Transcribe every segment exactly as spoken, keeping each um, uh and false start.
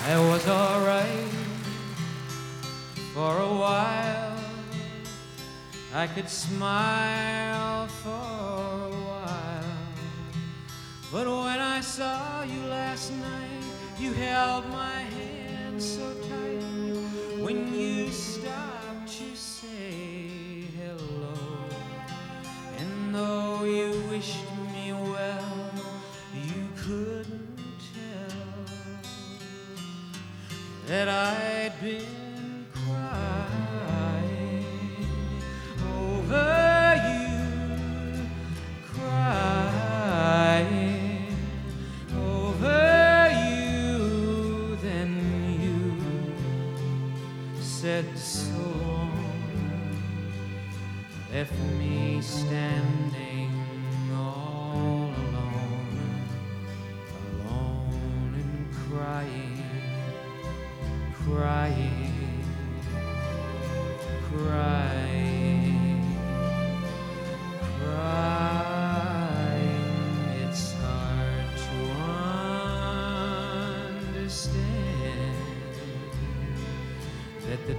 I was alright for a while. I could smile for a while. But when I saw you last night, you held my hand so tight. When you stopped to say hello, and though you wished me well, you couldn't tell that I'd been crying over you, crying over you. Then you said so long, left me standing all alone, alone and crying, crying, crying, crying. It's hard to understand that the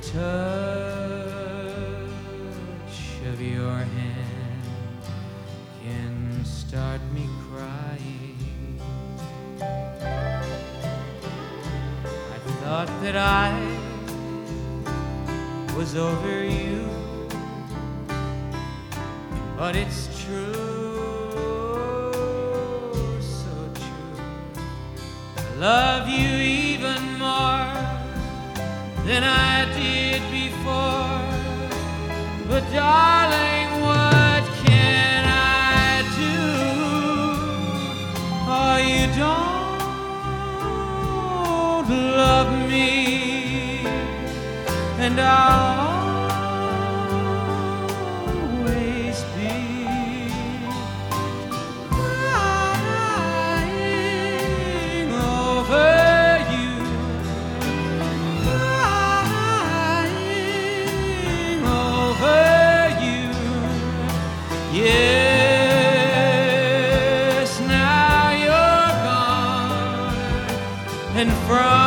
touch of your hand can start me crying. I thought that I was over you, but it's true, so true. I love you even more than I did before. But darling, what can I do? Oh, you don't love me, and I'll always be crying over you, crying over you. Yes, now you're gone, and from